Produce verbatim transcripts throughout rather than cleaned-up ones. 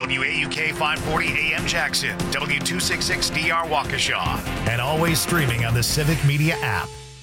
W A U K five forty A M Jackson, W two sixty-six D R Waukesha, and always streaming on the Civic Media app.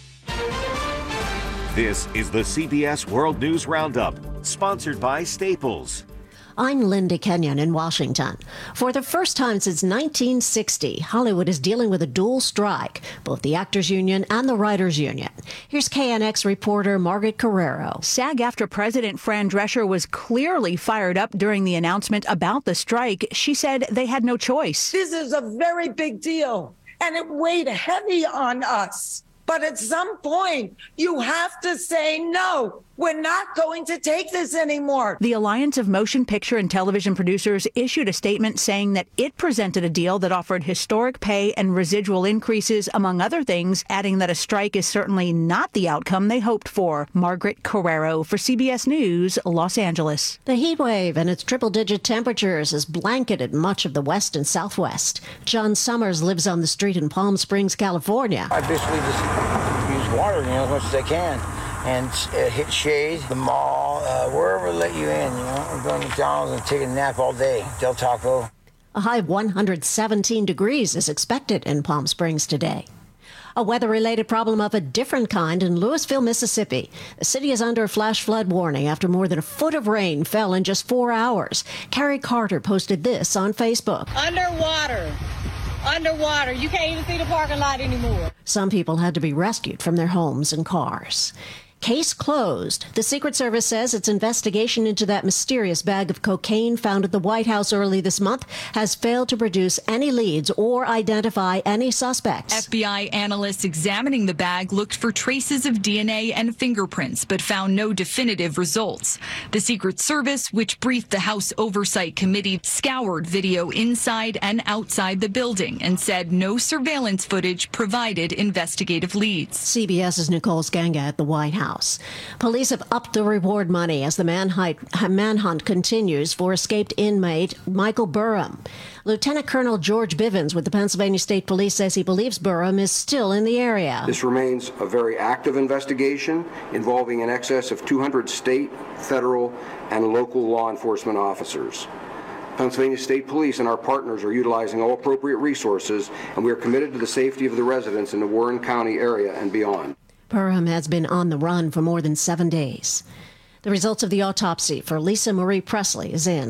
This is the C B S World News Roundup, sponsored by Staples. I'm Linda Kenyon in Washington. For the first time since nineteen sixty, Hollywood is dealing with a dual strike, both the Actors Union and the Writers Union. Here's K N X reporter Margaret Carrero. SAG-AFTRA President Fran Drescher was clearly fired up during the announcement about the strike. She said they had no choice. This is a very big deal, and it weighed heavy on us. But at some point, you have to say, no, we're not going to take this anymore. The Alliance of Motion Picture and Television Producers issued a statement saying that it presented a deal that offered historic pay and residual increases, among other things, adding that a strike is certainly not the outcome they hoped for. Margaret Carrero for C B S News, Los Angeles. The heat wave and its triple-digit temperatures has blanketed much of the west and southwest. John Summers lives on the street in Palm Springs, California. I basically just use water, you know, as much as I can. And uh, hit shade, the mall, uh, wherever they let you in, you know. I'm going to McDonald's and taking a nap all day. Del Taco. A high of one hundred seventeen degrees is expected in Palm Springs today. A weather-related problem of a different kind in Louisville, Mississippi. The city is under a flash flood warning after more than a foot of rain fell in just four hours. Carrie Carter posted this on Facebook. Underwater. Underwater. You can't even see the parking lot anymore. Some people had to be rescued from their homes and cars. Case closed. The Secret Service says its investigation into that mysterious bag of cocaine found at the White House early this month has failed to produce any leads or identify any suspects. F B I analysts examining the bag looked for traces of D N A and fingerprints, but found no definitive results. The Secret Service, which briefed the House Oversight Committee, scoured video inside and outside the building and said no surveillance footage provided investigative leads. CBS's Nicole Skanga at the White House. Police have upped the reward money as the manhunt, manhunt continues for escaped inmate Michael Burham. Lieutenant Colonel George Bivens with the Pennsylvania State Police says he believes Burham is still in the area. This remains a very active investigation involving in excess of two hundred state, federal, and local law enforcement officers. Pennsylvania State Police and our partners are utilizing all appropriate resources, and we are committed to the safety of the residents in the Warren County area and beyond. Burham has been on the run for more than seven days. The results of the autopsy for Lisa Marie Presley is in.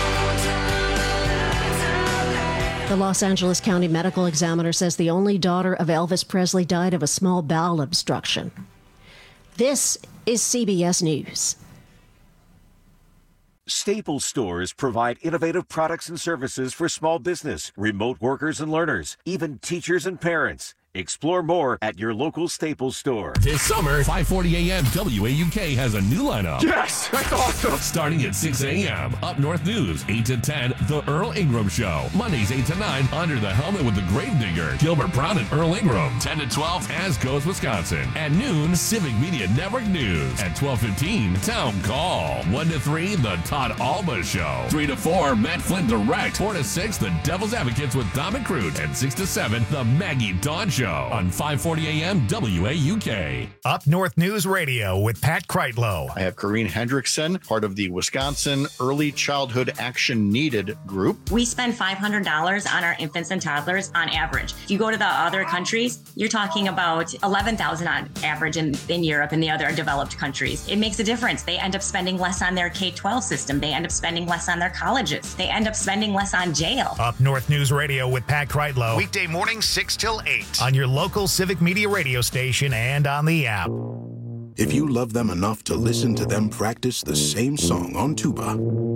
The Los Angeles County Medical Examiner says the only daughter of Elvis Presley died of a small bowel obstruction. This is C B S News. Staples stores provide innovative products and services for small business, remote workers and learners, even teachers and parents. Explore more at your local Staples store. This summer, five forty A M W A U K has a new lineup. Yes, that's awesome. Starting at six A M Up North News, eight to ten, The Earl Ingram Show. Mondays, eight to nine, Under the Helmet with the Gravedigger. Gilbert Brown and Earl Ingram. ten to twelve, As Goes Wisconsin. At noon, Civic Media Network News. At twelve fifteen, Town Call. one to three, The Todd Alba Show. three to four, Matt Flynn Direct. four to six, The Devil's Advocates with Dom and Crute. And six to seven, The Maggie Dawn Show. On five forty A M W A U K. Up North News Radio with Pat Kreitlow. I have Corrine Hendrickson, part of the Wisconsin Early Childhood Action Needed group. We spend five hundred dollars on our infants and toddlers on average. If you go to the other countries, you're talking about eleven thousand dollars on average in, in Europe and the other developed countries. It makes a difference. They end up spending less on their K twelve system. They end up spending less on their colleges. They end up spending less on jail. Up North News Radio with Pat Kreitlow. Weekday mornings six till eight on your local Civic Media radio station and on the app. If you love them enough to listen to them practice the same song on tuba,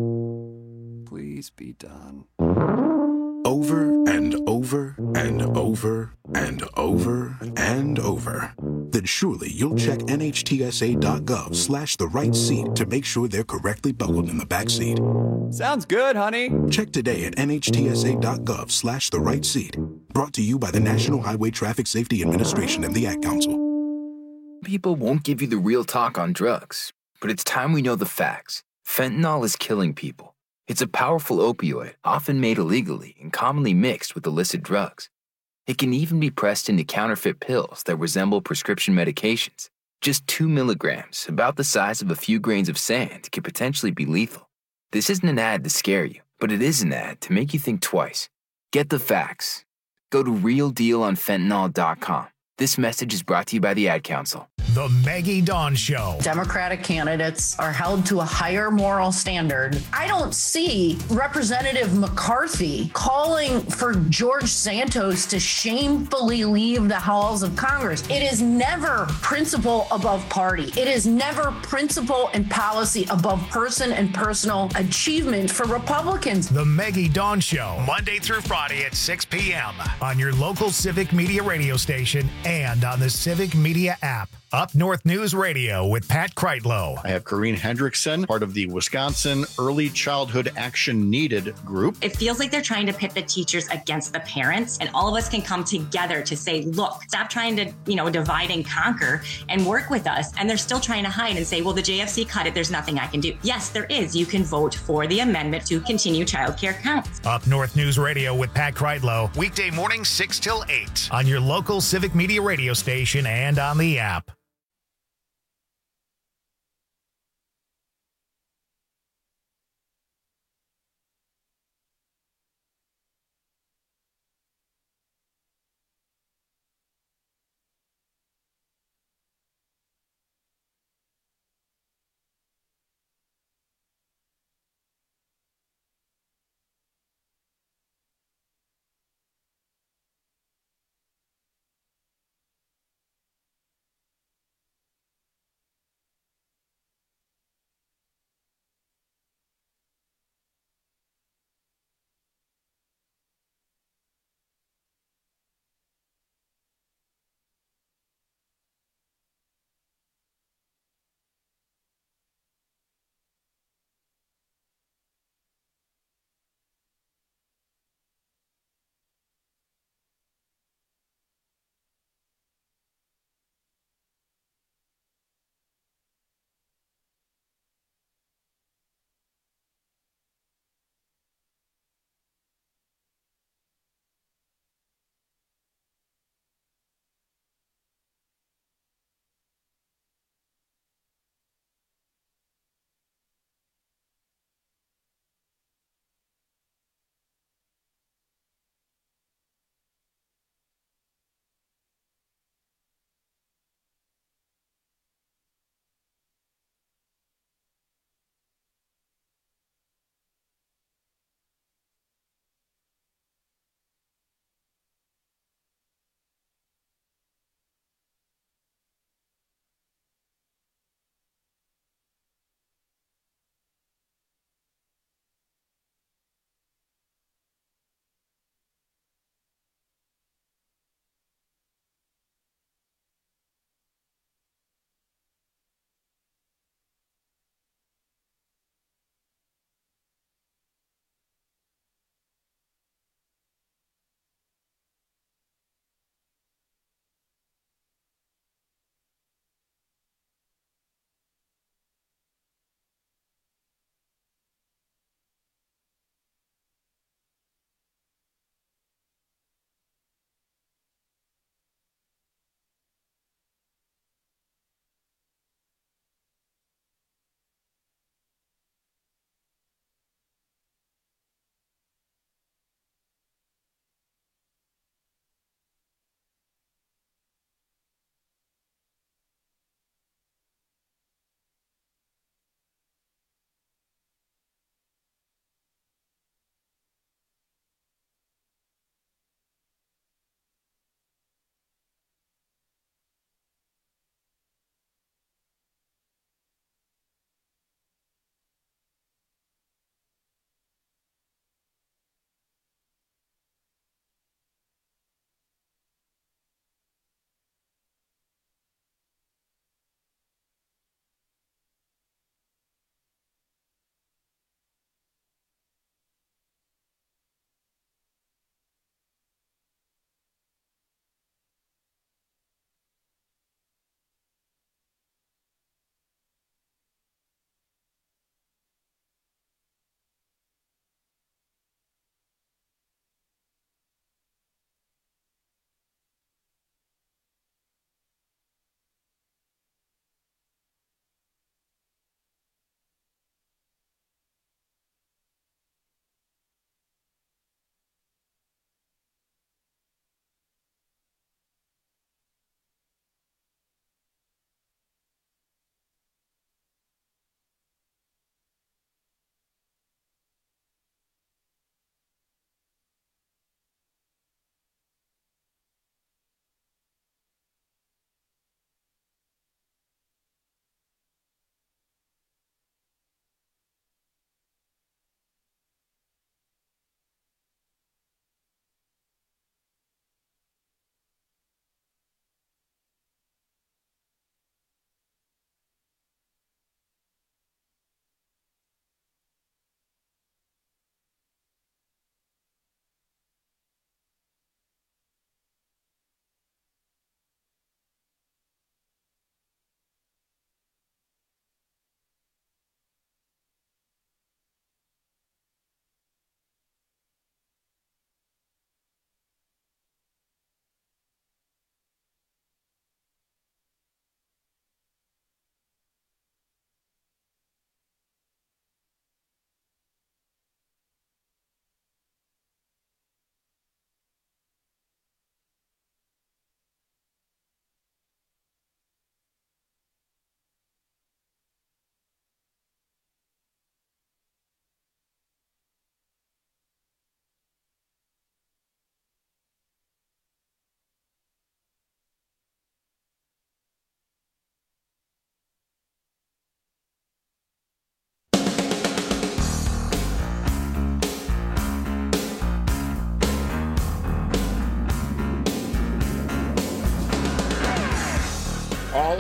please be done. Over and over and over and over and over, then surely you'll check nhtsa.gov slash the right seat to make sure they're correctly buckled in the back seat. Sounds good, honey. Check today at nhtsa.gov slash the right seat. Brought to you by the National Highway Traffic Safety Administration and the Ad Council. People won't give you the real talk on drugs, but it's time we know the facts. Fentanyl is killing people. It's a powerful opioid, often made illegally and commonly mixed with illicit drugs. It can even be pressed into counterfeit pills that resemble prescription medications. Just two milligrams, about the size of a few grains of sand, can potentially be lethal. This isn't an ad to scare you, But it is an ad to make you think twice. Get the facts. Go to real deal on fentanyl dot com. This message is brought to you by the Ad Council. The Maggie Dawn Show. Democratic candidates are held to a higher moral standard. I don't see Representative McCarthy calling for George Santos to shamefully leave the halls of Congress. It is never principle above party. It is never principle and policy above person and personal achievement for Republicans. The Maggie Dawn Show, Monday through Friday at six p.m. on your local Civic Media radio station and on the Civic Media app. Up North News Radio with Pat Kreitlow. I have Corrine Hendrickson, part of the Wisconsin Early Childhood Action Needed group. It feels like they're trying to pit the teachers against the parents, and all of us can come together to say, look, stop trying to, you know, divide and conquer and work with us. And they're still trying to hide and say, well, the J F C cut it. There's nothing I can do. Yes, there is. You can vote for the amendment to continue childcare counts. Up North News Radio with Pat Kreitlow, weekday morning six till eight on your local Civic Media radio station and on the app.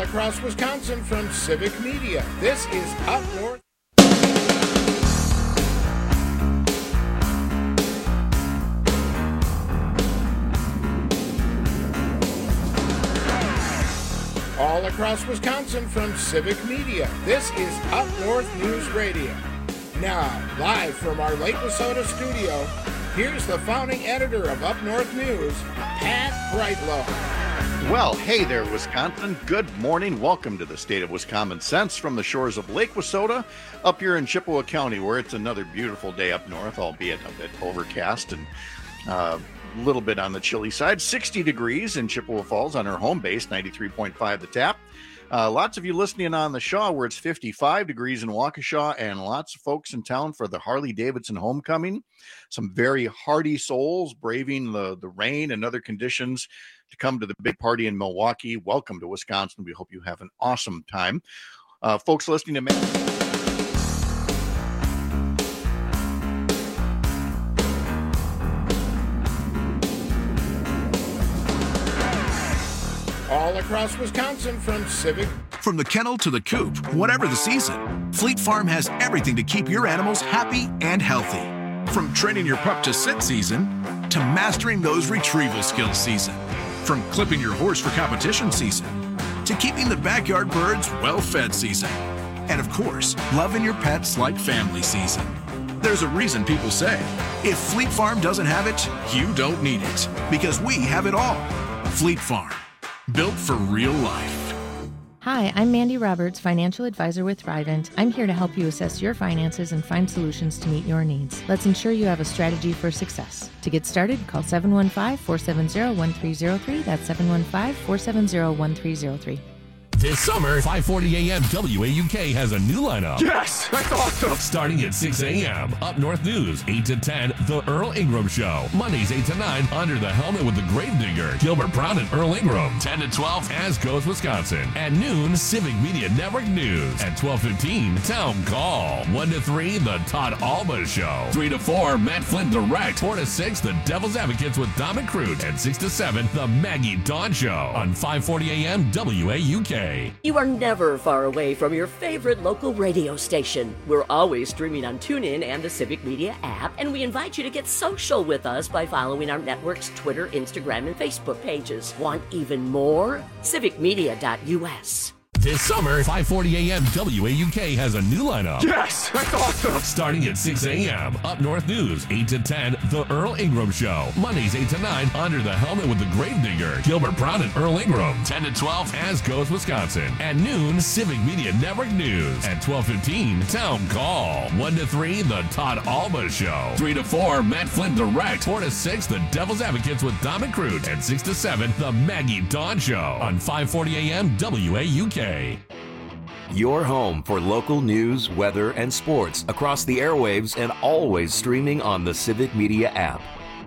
across Wisconsin from Civic Media. This is Up North. All across Wisconsin from Civic Media. This is Up North News Radio. Now, live from our Lake Wissota studio, here's the founding editor of Up North News, Pat Brightlow. Well, hey there, Wisconsin. Good morning. Welcome to the State of Wisconsin Sense from the shores of Lake Wissota up here in Chippewa County, where it's another beautiful day up north, albeit a bit overcast and uh, a little bit on the chilly side. sixty degrees in Chippewa Falls on our home base, ninety-three point five The Tap. Uh, lots of you listening on the Shaw, where it's fifty-five degrees in Waukesha, and lots of folks in town for the Harley-Davidson homecoming. Some very hardy souls braving the, the rain and other conditions to come to the big party in Milwaukee. Welcome to Wisconsin. We hope you have an awesome time. Uh, folks listening to... All across Wisconsin from Civic. From the kennel to the coop, whatever the season, Fleet Farm has everything to keep your animals happy and healthy. From training your pup to sit season, to mastering those retrieval skills season. From clipping your horse for competition season, to keeping the backyard birds well-fed season. And of course, loving your pets like family season. There's a reason people say, if Fleet Farm doesn't have it, you don't need it. Because we have it all. Fleet Farm. Built for real life. Hi, I'm Mandy Roberts, financial advisor with Thrivent. I'm here to help you assess your finances and find solutions to meet your needs. Let's ensure you have a strategy for success. To get started, call seven one five, four seven zero, one three zero three. That's seven one five, four seven zero, one three zero three. This summer, five forty a.m. W A U K has a new lineup. Yes, that's awesome. Starting at six a.m. Up North News, eight to ten, The Earl Ingram Show. Mondays, eight to nine, Under the Helmet with the Gravedigger, Gilbert Brown and Earl Ingram. ten to twelve, As Goes Wisconsin. At noon, Civic Media Network News. At twelve fifteen, Town Call. one to three, The Todd Alba Show. three to four, Matt Flynn Direct. four to six, The Devil's Advocates with Dom and Crute. And six to seven, The Maggie Dawn Show. On five forty a.m. W A U K. You are never far away from your favorite local radio station. We're always streaming on TuneIn and the Civic Media app, and we invite you to get social with us by following our network's Twitter, Instagram, and Facebook pages. Want even more? civic media dot U S. This summer, five forty a.m. W A U K has a new lineup. Yes, that's awesome. Starting at six a.m. Up North News, eight to ten, The Earl Ingram Show. Mondays, eight to nine, Under the Helmet with the Gravedigger, Gilbert Brown and Earl Ingram. ten to twelve, As Goes Wisconsin. At noon, Civic Media Network News. At twelve fifteen, Town Call. one to three, The Todd Alba Show. three to four, Matt Flynn Direct. four to six, The Devil's Advocates with Dom and Crute. And six to seven, The Maggie Dawn Show. On five forty a.m. W A U K. Your home for local news, weather, and sports across the airwaves and always streaming on the Civic Media app.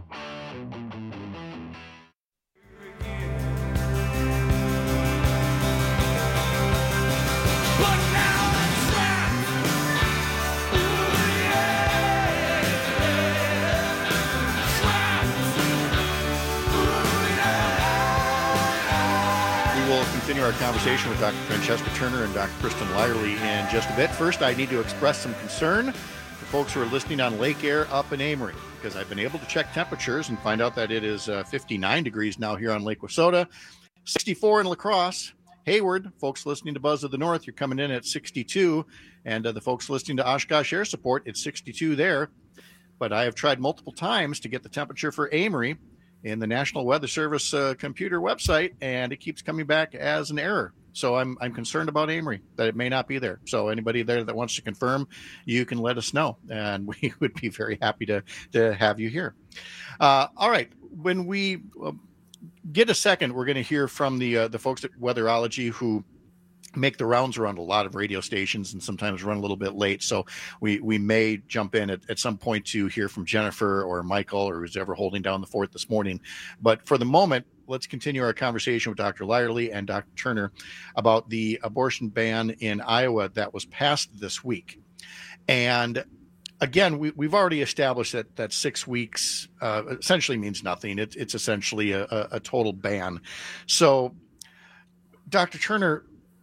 Our conversation with Doctor Francesca Turner and Doctor Kristen Lyerly in just a bit. First, I need to express some concern for folks who are listening on Lake Air up in Amory, because I've been able to check temperatures and find out that it is uh, fifty-nine degrees now here on Lake Wissota, sixty-four in La Crosse. Hayward, folks listening to Buzz of the North, you're coming in at sixty-two, and uh, the folks listening to Oshkosh Air Support, it's sixty-two there. But I have tried multiple times to get the temperature for Amory in the National Weather Service uh, computer website, and it keeps coming back as an error. So I'm I'm concerned about Amory, that it may not be there. So anybody there that wants to confirm, you can let us know, and we would be very happy to, to have you here. Uh, all right, when we uh, get a second, we're going to hear from the uh, the folks at Weatherology who make the rounds around a lot of radio stations and sometimes run a little bit late. So we, we may jump in at, at some point to hear from Jennifer or Michael or who's ever holding down the fort this morning. But for the moment, let's continue our conversation with Doctor Lyerly and Doctor Turner about the abortion ban in Iowa that was passed this week. And again, we, we've already established that that six weeks uh, essentially means nothing. It, it's essentially a, a, a total ban. So, Doctor Turner,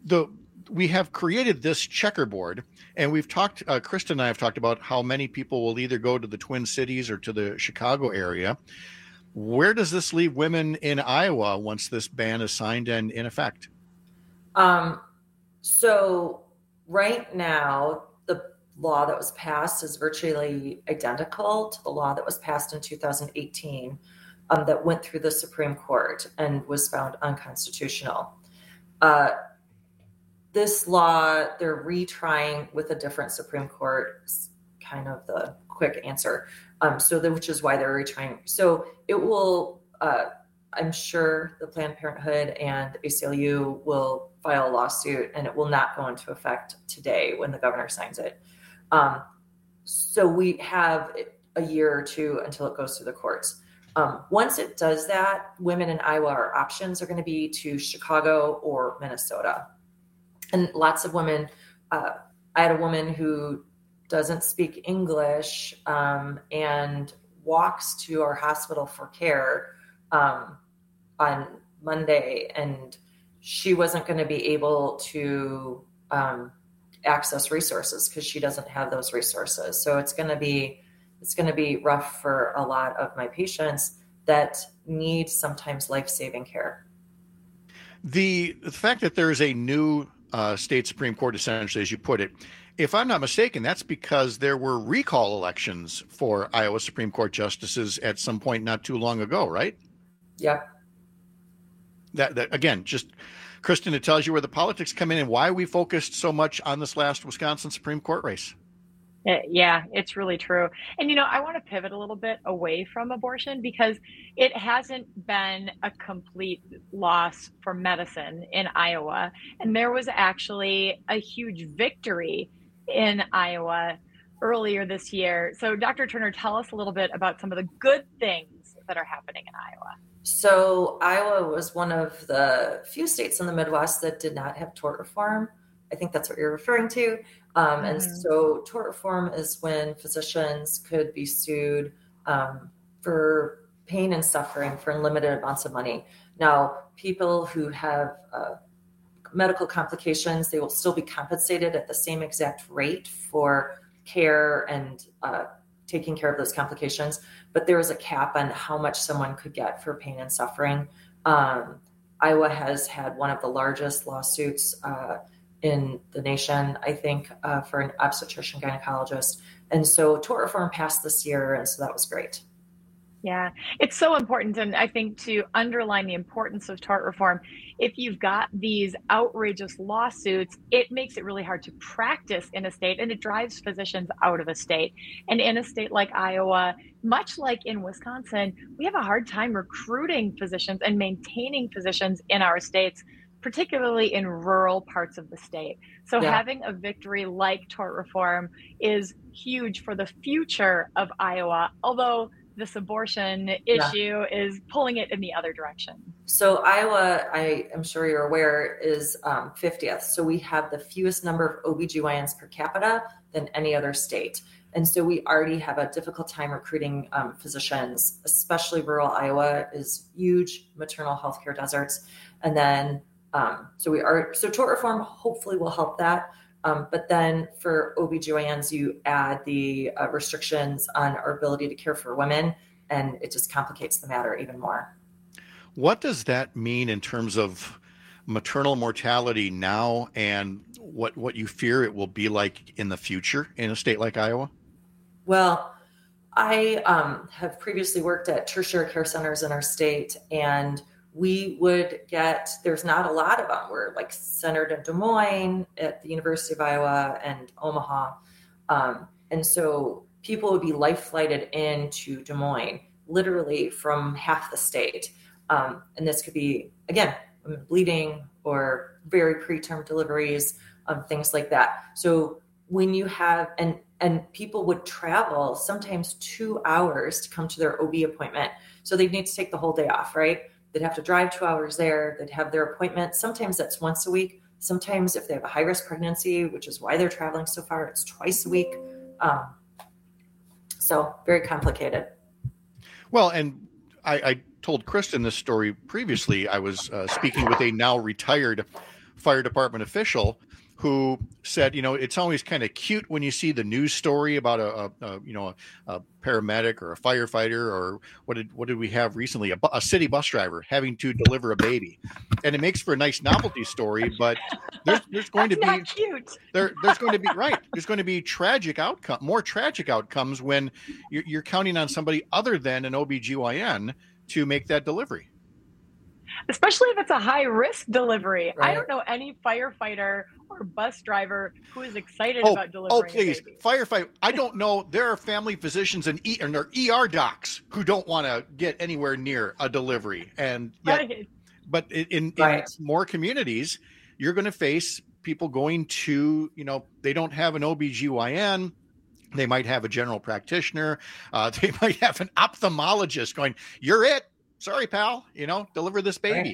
the we have created this checkerboard, and we've talked, uh, Kristen and I have talked about how many people will either go to the Twin Cities or to the Chicago area. Where does this leave women in Iowa once this ban is signed and in effect? Um, so right now, the law that was passed is virtually identical to the law that was passed in two thousand eighteen um, that went through the Supreme Court and was found unconstitutional. Uh, This law, they're retrying with a different Supreme Court, is kind of the quick answer. Um, so, the, which is why they're retrying. So it will, uh, I'm sure the Planned Parenthood and A C L U will file a lawsuit, and it will not go into effect today when the governor signs it. Um, so we have a year or two until it goes to the courts. Um, once it does that, women in Iowa, our options are going to be to Chicago or Minnesota. And lots of women, uh, I had a woman who doesn't speak English um, and walks to our hospital for care um, on Monday, and she wasn't going to be able to um, access resources because she doesn't have those resources. So it's going to be it's going to be rough for a lot of my patients that need sometimes life-saving care. The, the fact that there is a new Uh, state Supreme Court, essentially, as you put it. If I'm not mistaken, that's because there were recall elections for Iowa Supreme Court justices at some point not too long ago, right? Yeah. That, that again, just, Kristen, it tells you where the politics come in and why we focused so much on this last Wisconsin Supreme Court race. Yeah, it's really true. And, you know, I want to pivot a little bit away from abortion because it hasn't been a complete loss for medicine in Iowa. And there was actually a huge victory in Iowa earlier this year. So, Doctor Turner, tell us a little bit about some of the good things that are happening in Iowa. So, Iowa was one of the few states in the Midwest that did not have tort reform. I think that's what you're referring to. Um, mm-hmm. And so tort reform is when physicians could be sued um, for pain and suffering for unlimited amounts of money. Now, people who have uh, medical complications, they will still be compensated at the same exact rate for care and uh, taking care of those complications. But there is a cap on how much someone could get for pain and suffering. Um, Iowa has had one of the largest lawsuits uh, in the nation, I think, uh, for an obstetrician gynecologist. And so tort reform passed this year, and so that was great. Yeah, it's so important. And I think to underline the importance of tort reform, if you've got these outrageous lawsuits, it makes it really hard to practice in a state, and it drives physicians out of a state. And in a state like Iowa, much like in Wisconsin, we have a hard time recruiting physicians and maintaining physicians in our states, particularly in rural parts of the state. So yeah. Having a victory like tort reform is huge for the future of Iowa, although this abortion issue yeah. is pulling it in the other direction. So Iowa, I am sure you're aware, is um, fiftieth. So we have the fewest number of O B G Y Ns per capita than any other state. And so we already have a difficult time recruiting um, physicians, especially rural Iowa is huge maternal health care deserts. And then Um, so we are, so tort reform hopefully will help that. Um, but then for O B G Y Ns, you add the uh, restrictions on our ability to care for women, and it just complicates the matter even more. What does that mean in terms of maternal mortality now and what, what you fear it will be like in the future in a state like Iowa? Well, I um, have previously worked at tertiary care centers in our state, and we would get, there's not a lot of them. We're like centered in Des Moines at the University of Iowa and Omaha. Um, and so people would be life flighted into Des Moines, literally from half the state. Um, and this could be, again, women bleeding or very preterm deliveries, um, things like that. So when you have, and, and people would travel sometimes two hours to come to their O B appointment. So they'd need to take the whole day off, right? They'd have to drive two hours there. They'd have their appointment. Sometimes that's once a week. Sometimes if they have a high risk pregnancy, which is why they're traveling so far, it's twice a week. Um, so very complicated. Well, and I, I told Kristen this story previously. I was uh, speaking with a now retired fire department official who said, you know, it's always kind of cute when you see the news story about a, a, a you know, a, a paramedic or a firefighter, or what did what did we have recently? A, bu- a city bus driver having to deliver a baby, and it makes for a nice novelty story. But there's there's going That's to be not cute. there there's going to be right there's going to be tragic outcome, more tragic outcomes when you're, you're counting on somebody other than an O B G Y N to make that delivery. Especially if it's a high risk delivery. Right. I don't know any firefighter or bus driver who is excited Oh, about delivering oh, please, a baby. firefight. I don't know. There are family physicians and, e- and there are E R docs who don't want to get anywhere near a delivery. And yet, Right. but in, in, Right. in more communities, you're going to face people going to, you know, they don't have an O B G Y N. They might have a general practitioner. Uh, they might have an ophthalmologist going, you're it. Sorry, pal, you know, deliver this baby.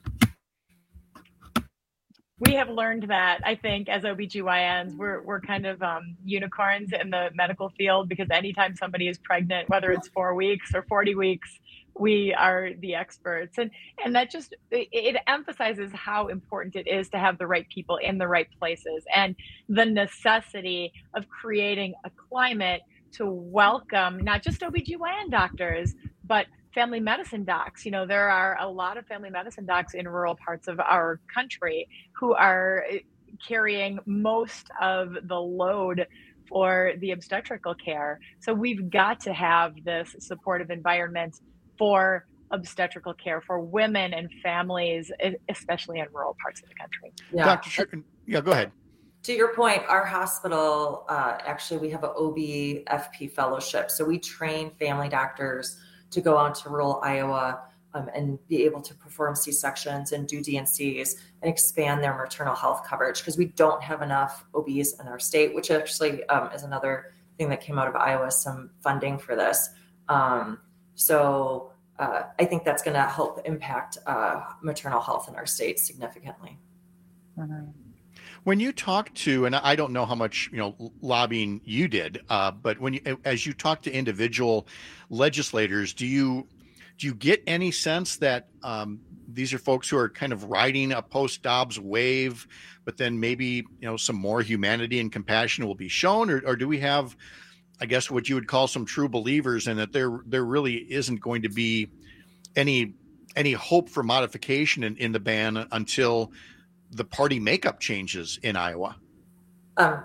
We have learned that, I think, as O B G Y Ns, we're we're kind of um, unicorns in the medical field, because anytime somebody is pregnant, whether it's four weeks or forty weeks, we are the experts. And and that just, it, it emphasizes how important it is to have the right people in the right places, and the necessity of creating a climate to welcome not just O B G Y N doctors, but family medicine docs. You know, there are a lot of family medicine docs in rural parts of our country who are carrying most of the load for the obstetrical care. So we've got to have this supportive environment for obstetrical care for women and families, especially in rural parts of the country. Yeah. Doctor Shirkin, yeah, go ahead. To your point, our hospital, uh, actually, we have a O B F P fellowship. So we train family doctors to go out to rural Iowa um, and be able to perform C-sections and do D N Cs and expand their maternal health coverage, because we don't have enough O Bs in our state, which actually um, is another thing that came out of Iowa, some funding for this. Um, so uh, I think that's going to help impact uh, maternal health in our state significantly. Mm-hmm. When you talk to, and I don't know how much, you know, lobbying you did, uh, but when you, as you talk to individual legislators, do you, do you get any sense that um, these are folks who are kind of riding a post-Dobbs wave, but then maybe, you know, some more humanity and compassion will be shown, or, or do we have, I guess, what you would call some true believers in that there, there really isn't going to be any, any hope for modification in, in the ban until the party makeup changes in Iowa? Um,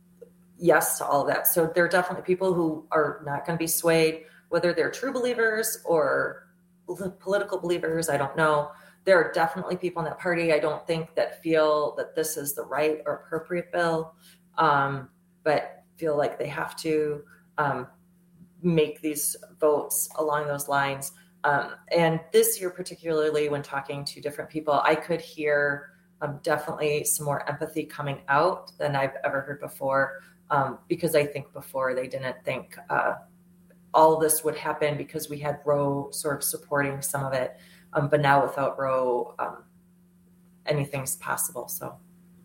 yes to all of that. So there are definitely people who are not going to be swayed, whether they're true believers or political believers. I don't know. There are definitely people in that party, I don't think, that feel that this is the right or appropriate bill, um, but feel like they have to um, make these votes along those lines. Um, and this year, particularly when talking to different people, I could hear Um, definitely some more empathy coming out than I've ever heard before, um, because I think before they didn't think uh, all this would happen because we had Roe sort of supporting some of it. Um, but now without Roe, um, anything's possible. So.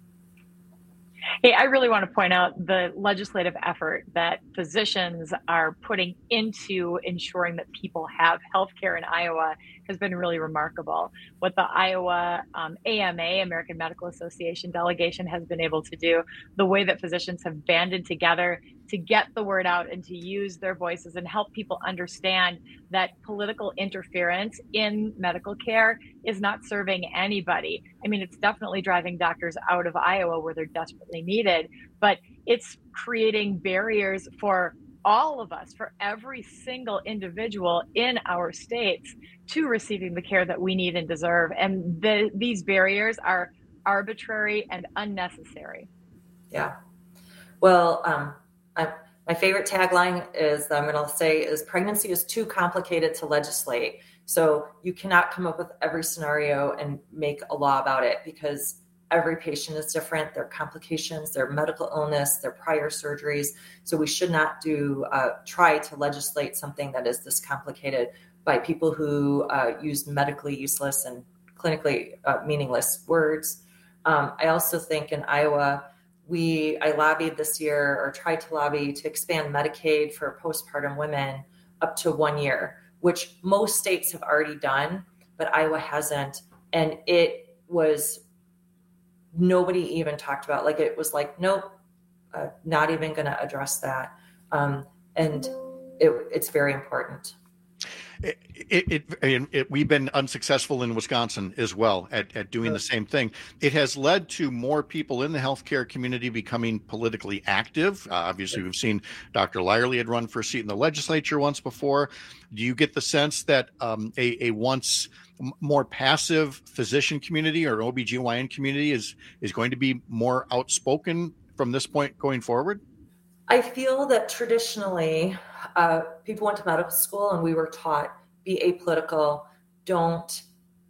Hey, I really want to point out the legislative effort that physicians are putting into ensuring that people have healthcare in Iowa has been really remarkable. What the Iowa um, A M A, American Medical Association delegation, has been able to do, the way that physicians have banded together to get the word out and to use their voices and help people understand that political interference in medical care is not serving anybody. I mean, it's definitely driving doctors out of Iowa where they're desperately needed, but it's creating barriers for all of us, for every single individual in our states, to receiving the care that we need and deserve. And the, these barriers are arbitrary and unnecessary. Yeah. Well, um, I, my favorite tagline is that I'm going to say is pregnancy is too complicated to legislate. So you cannot come up with every scenario and make a law about it, because every patient is different, their complications, their medical illness, their prior surgeries. So we should not do uh, try to legislate something that is this complicated by people who uh, use medically useless and clinically uh, meaningless words. Um, I also think in Iowa, we I lobbied this year, or tried to lobby, to expand Medicaid for postpartum women up to one year, which most states have already done, but Iowa hasn't. And it was nobody even talked about. Like, it was like, nope, uh, not even going to address that. Um, and it, it's very important. It, it, it, it, we've been unsuccessful in Wisconsin as well at, at doing the same thing. It has led to more people in the healthcare community becoming politically active. Uh, obviously, we've seen Doctor Lyerly had run for a seat in the legislature once before. Do you get the sense that um, a, a once more passive physician community or O B G Y N community is, is going to be more outspoken from this point going forward? I feel that traditionally uh, people went to medical school and we were taught be apolitical, don't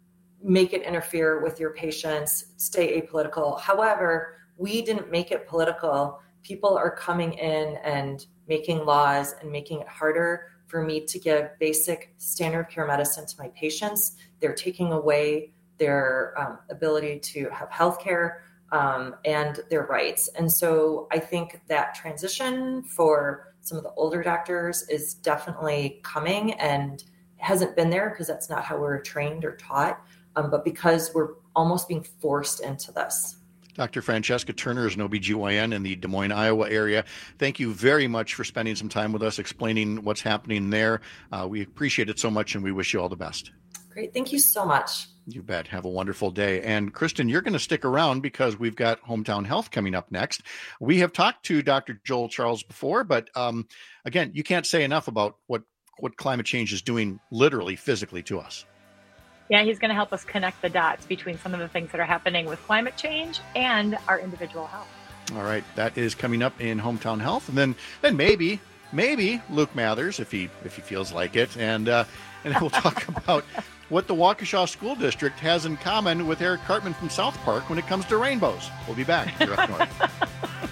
make it interfere with your patients, stay apolitical. However, we didn't make it political. People are coming in and making laws and making it harder for me to give basic standard of care medicine to my patients. They're taking away their um, ability to have healthcare um, and their rights. And so I think that transition for some of the older doctors is definitely coming and hasn't been there because that's not how we're trained or taught, um, but because we're almost being forced into this. Doctor Francesca Turner is an O B G Y N in the Des Moines, Iowa area. Thank you very much for spending some time with us, explaining what's happening there. Uh, we appreciate it so much, and we wish you all the best. Great. Thank you so much. You bet. Have a wonderful day. And Kristen, you're going to stick around because we've got Hometown Health coming up next. We have talked to Doctor Joel Charles before, but um, again, you can't say enough about what, what climate change is doing literally, physically to us. Yeah, he's going to help us connect the dots between some of the things that are happening with climate change and our individual health. All right. That is coming up in Hometown Health. And then, then maybe, maybe Luke Mathers, if he, if he feels like it. And, uh, and we'll talk about what the Waukesha School District has in common with Eric Cartman from South Park when it comes to rainbows. We'll be back here up north.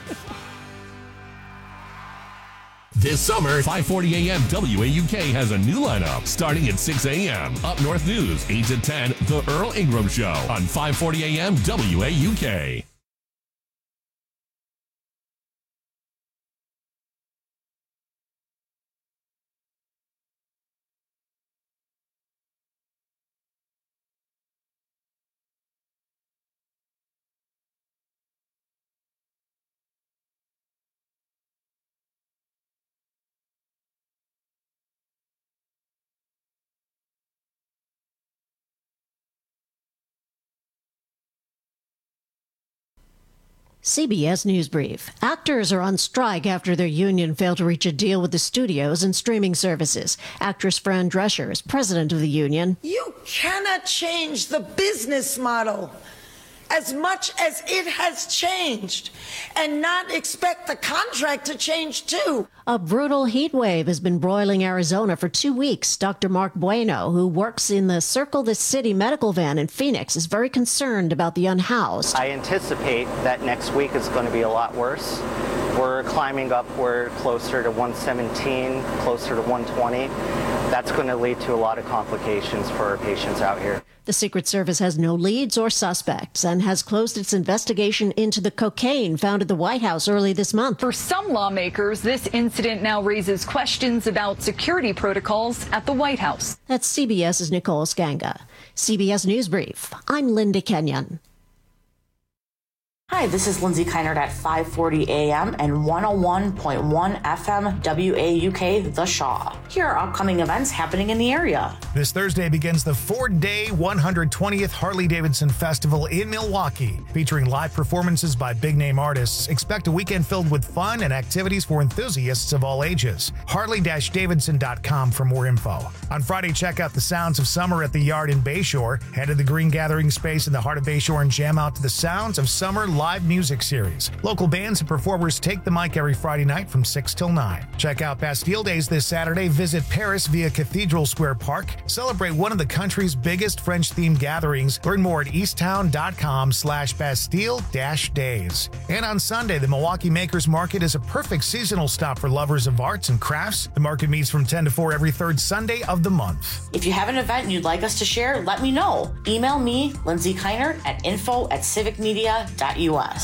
This summer, five forty a.m. W A U K has a new lineup starting at six a.m. Up North News, eight to ten, The Earl Ingram Show on five forty a.m. W A U K. C B S News Brief. Actors are on strike after their union failed to reach a deal with the studios and streaming services. Actress Fran Drescher is president of the union. You cannot change the business model as much as it has changed and not expect the contract to change too. A brutal heat wave has been broiling Arizona for two weeks. Doctor Mark Bueno, who works in the Circle the City medical van in Phoenix, is very concerned about the unhoused. I anticipate that next week is going to be a lot worse. We're climbing upward closer to one seventeen, closer to one twenty. That's going to lead to a lot of complications for our patients out here. The Secret Service has no leads or suspects and has closed its investigation into the cocaine found at the White House early this month. For some lawmakers, this incident now raises questions about security protocols at the White House. That's CBS's Nicole Skanga. C B S News Brief. I'm Linda Kenyon. Hi, this is Lindsay Keinert at five forty a.m. and one oh one point one F M W A U K, The Shaw. Here are upcoming events happening in the area. This Thursday begins the four-day one hundred twentieth Harley-Davidson Festival in Milwaukee. Featuring live performances by big-name artists, expect a weekend filled with fun and activities for enthusiasts of all ages. Harley Davidson dot com for more info. On Friday, check out the sounds of summer at the Yard in Bayshore. Head to the Green Gathering Space in the heart of Bayshore and jam out to the sounds of summer live music series. Local bands and performers take the mic every Friday night from six till nine. Check out Bastille Days this Saturday. Visit Paris via Cathedral Square Park. Celebrate one of the country's biggest French-themed gatherings. Learn more at easttown.com slash Bastille dash days. And on Sunday, the Milwaukee Makers Market is a perfect seasonal stop for lovers of arts and crafts. The market meets from ten to four every third Sunday of the month. If you have an event you'd like us to share, let me know. Email me, Lindsay Keinert, at info at civicmedia dot U S.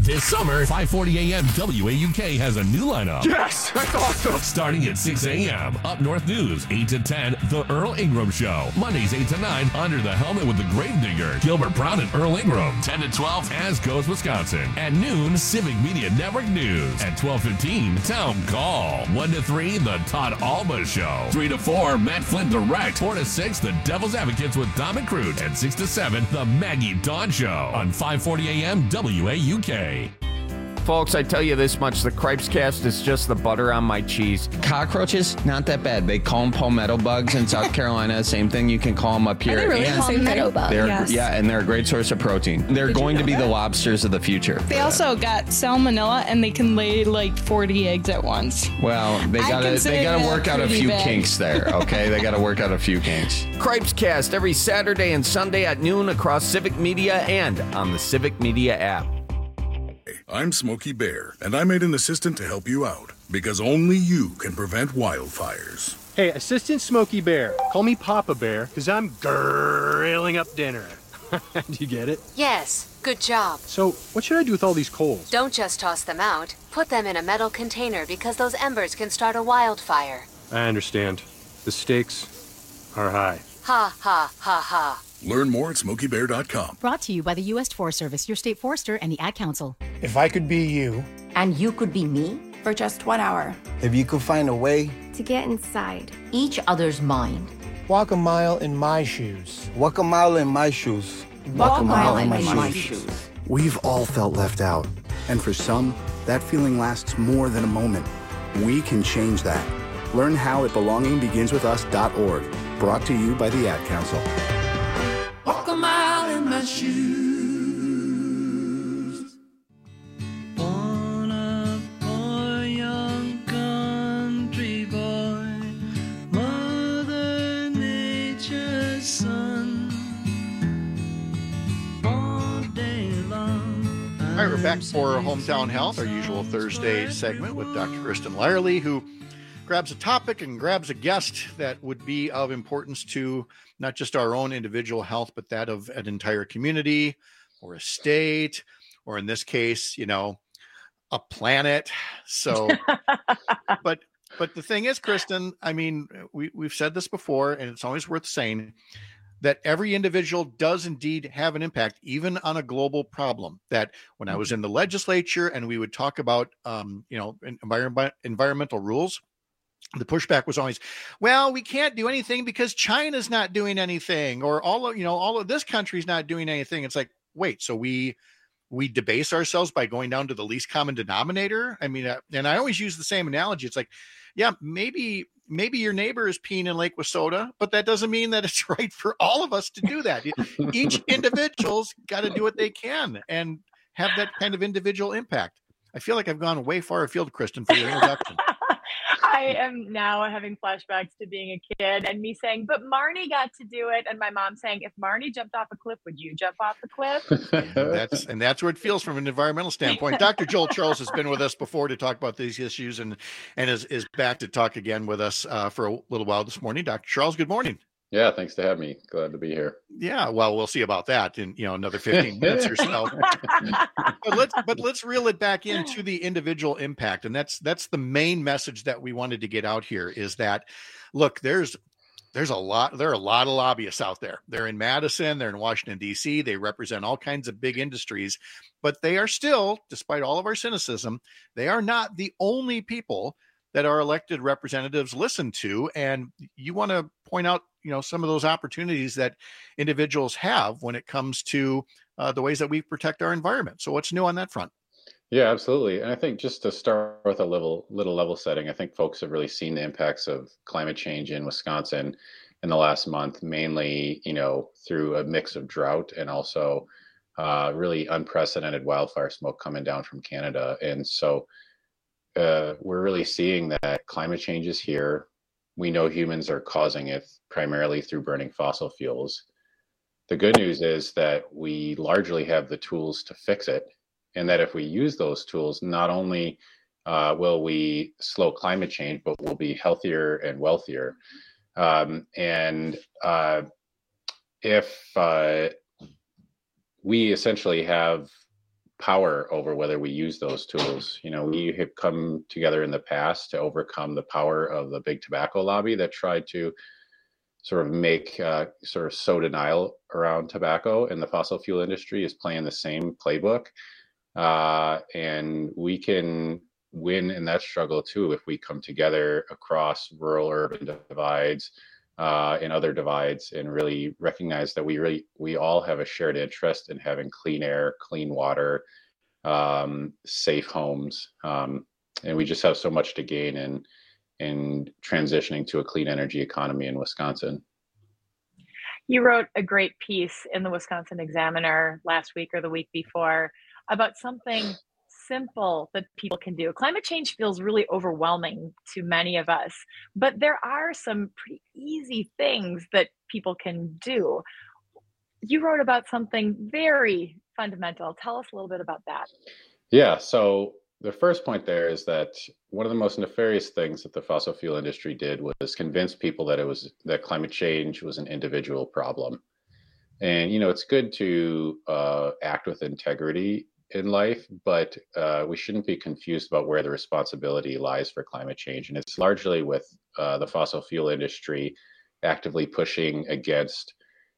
This summer, five forty a.m. W A U K has a new lineup. Yes, that's awesome. Starting at six a.m. Up North News, eight to ten, The Earl Ingram Show. Mondays, eight to nine, Under the Helmet with the Gravedigger, Gilbert Brown and Earl Ingram. ten to twelve, As Goes Wisconsin. At noon, Civic Media Network News. At twelve fifteen, Town Call. one to three, The Todd Alba Show. three to four, Matt Flynn Direct. four to six, The Devil's Advocates with Dom and Crute. And six to seven, The Maggie Dawn Show. On five forty a.m. W A U K. Folks, I tell you this much, the Cripes Cast is just the butter on my cheese. Cockroaches, not that bad. They call them palmetto bugs in South Carolina. Same thing, you can call them up here. Are they really and palmetto bugs? Yes. Yeah, and they're a great source of protein. They're Did going you to know be that? the lobsters of the future. They also got salmonella, and they can lay like forty eggs at once. Well, they I gotta consider they gotta that work out a pretty few bad. kinks there, okay? They gotta work out a few kinks. Cripes Cast every Saturday and Sunday at noon across Civic Media and on the Civic Media app. I'm Smokey Bear, and I made an assistant to help you out, because only you can prevent wildfires. Hey, Assistant Smokey Bear. Call me Papa Bear, because I'm grilling up dinner. Do you get it? Yes, good job. So, what should I do with all these coals? Don't just toss them out. Put them in a metal container because those embers can start a wildfire. I understand. The stakes are high. Ha ha ha ha. Learn more at smokey bear dot com. Brought to you by the U S Forest Service, your state forester, and the Ad Council. If I could be you. And you could be me? For just one hour. If you could find a way To get inside. Each other's mind. Walk a mile in my shoes. Walk a mile in my shoes. Walk a mile in my shoes. We've all felt left out. And for some, that feeling lasts more than a moment. We can change that. Learn how at belonging begins with us dot org. Brought to you by the Ad Council. Walk a mile in my shoes. Born a poor young country boy, Mother Nature's son. All day long. All right, we're back for Hometown Health, our usual Thursday segment with Doctor Kristen Lyerly, who grabs a topic and grabs a guest that would be of importance to not just our own individual health, but that of an entire community or a state, or in this case, you know, a planet. So, but, but the thing is, Kristen, I mean, we, we've said this before, and it's always worth saying that every individual does indeed have an impact, even on a global problem. That when I was in the legislature and we would talk about, um, you know, environment, environmental rules, the pushback was always, well, we can't do anything because China's not doing anything, or all of, you know, all of this country's not doing anything. It's like, wait, so we, we debase ourselves by going down to the least common denominator. I mean, uh, and I always use the same analogy. It's like, yeah, maybe, maybe your neighbor is peeing in Lake Wissota, but that doesn't mean that it's right for all of us to do that. Each individual's got to do what they can and have that kind of individual impact. I feel like I've gone way far afield, Kristen, for your introduction. I am now having flashbacks to being a kid and me saying, but Marnie got to do it. And my mom saying, if Marnie jumped off a cliff, would you jump off the cliff? And that's, and that's where it feels from an environmental standpoint. Doctor Joel Charles has been with us before to talk about these issues and, and is, is back to talk again with us uh, for a little while this morning. Doctor Charles, good morning. Yeah, thanks to have me. Glad to be here. Yeah, well, we'll see about that in, you know, another fifteen minutes or so. But let's but let's reel it back into the individual impact, and that's that's the main message that we wanted to get out here is that, look, there's there's a lot there are a lot of lobbyists out there. They're in Madison, they're in Washington D C, they represent all kinds of big industries, but they are still, despite all of our cynicism, they are not the only people that our elected representatives listen to. And you want to point out, you know, some of those opportunities that individuals have when it comes to uh, the ways that we protect our environment. So what's new on that front? Yeah, absolutely. And I think just to start with a little, little level setting, I think folks have really seen the impacts of climate change in Wisconsin in the last month, mainly, you know, through a mix of drought and also uh, really unprecedented wildfire smoke coming down from Canada. And so Uh, we're really seeing that climate change is here. We know humans are causing it primarily through burning fossil fuels. The good news is that we largely have the tools to fix it, and that if we use those tools, not only uh, will we slow climate change, but we'll be healthier and wealthier. Um, and uh, if uh, we essentially have power over whether we use those tools. You know, we have come together in the past to overcome the power of the big tobacco lobby that tried to sort of make uh, sort of sow denial around tobacco, and the fossil fuel industry is playing the same playbook. Uh, and we can win in that struggle too if we come together across rural urban divides uh, and other divides, and really recognize that we really we all have a shared interest in having clean air, clean water, um, safe homes, um, and we just have so much to gain in in transitioning to a clean energy economy in Wisconsin. You wrote a great piece in the Wisconsin Examiner last week or the week before about something simple that people can do. Climate change feels really overwhelming to many of us, but there are some pretty easy things that people can do. You wrote about something very fundamental. Tell us a little bit about that. Yeah, so the first point there is that one of the most nefarious things that the fossil fuel industry did was convince people that it was that climate change was an individual problem. And, you know, it's good to uh, act with integrity in life, but uh, we shouldn't be confused about where the responsibility lies for climate change. And it's largely with uh, the fossil fuel industry actively pushing against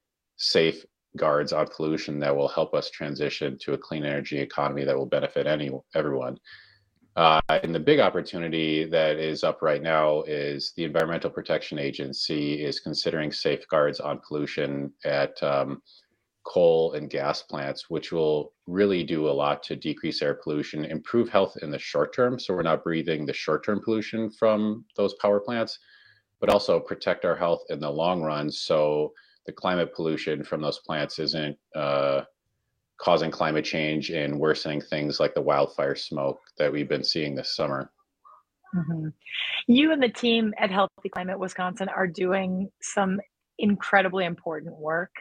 safeguards on pollution that will help us transition to a clean energy economy that will benefit any everyone. Uh, and the big opportunity that is up right now is the Environmental Protection Agency is considering safeguards on pollution at um, coal and gas plants, which will really do a lot to decrease air pollution, improve health in the short term, so we're not breathing the short-term pollution from those power plants, but also protect our health in the long run, so the climate pollution from those plants isn't uh, causing climate change and worsening things like the wildfire smoke that we've been seeing this summer. Mm-hmm. You and the team at Healthy Climate Wisconsin are doing some incredibly important work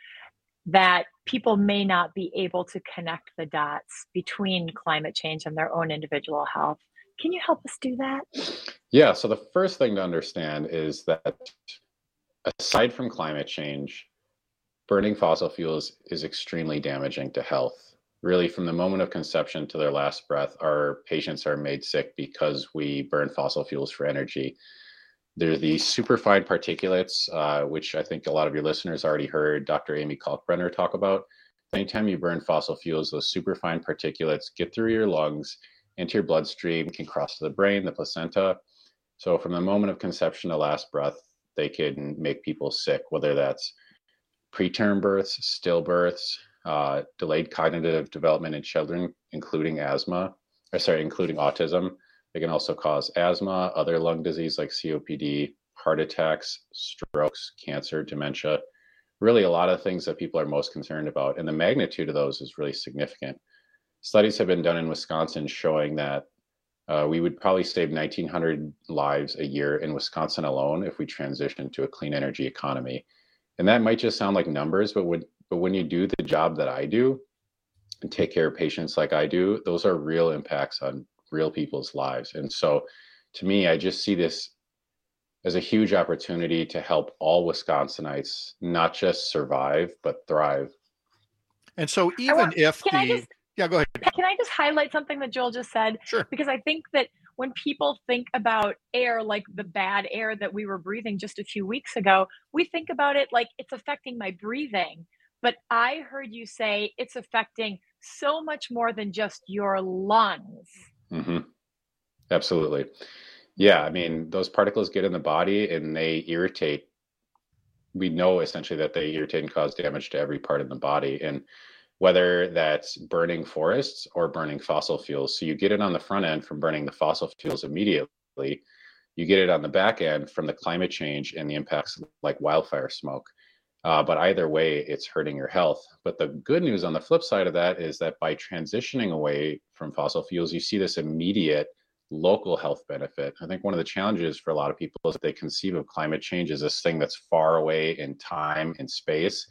that people may not be able to connect the dots between climate change and their own individual health. Can you help us do that? Yeah, so the first thing to understand is that aside from climate change, burning fossil fuels is extremely damaging to health. Really, from the moment of conception to their last breath, our patients are made sick because we burn fossil fuels for energy. There's these superfine particulates, uh, which I think a lot of your listeners already heard Doctor Amy Kalkbrenner talk about. Anytime you burn fossil fuels, those superfine particulates get through your lungs, into your bloodstream, can cross to the brain, the placenta. So from the moment of conception to last breath, they can make people sick, whether that's preterm births, stillbirths, uh, delayed cognitive development in children, including asthma, or sorry, including autism. They can also cause asthma, other lung disease like C O P D, heart attacks, strokes, cancer, dementia, really a lot of things that people are most concerned about. And the magnitude of those is really significant. Studies have been done in Wisconsin showing that uh, we would probably save nineteen hundred lives a year in Wisconsin alone if we transition to a clean energy economy. And that might just sound like numbers, but when, but when you do the job that I do and take care of patients like I do, those are real impacts on real people's lives. And so to me, I just see this as a huge opportunity to help all Wisconsinites not just survive, but thrive. And so even want, if the, I just, yeah, go ahead. Can I just highlight something that Joel just said? Sure. Because I think that when people think about air, like the bad air that we were breathing just a few weeks ago, we think about it like it's affecting my breathing. But I heard you say it's affecting so much more than just your lungs. Mm-hmm. Absolutely. Yeah. I mean, those particles get in the body and they irritate. We know essentially that they irritate and cause damage to every part of the body. And whether that's burning forests or burning fossil fuels. So you get it on the front end from burning the fossil fuels immediately. You get it on the back end from the climate change and the impacts like wildfire smoke. Uh, but either way, it's hurting your health. But the good news on the flip side of that is that by transitioning away from fossil fuels, you see this immediate local health benefit. I think one of the challenges for a lot of people is that they conceive of climate change as this thing that's far away in time and space.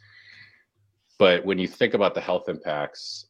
But when you think about the health impacts,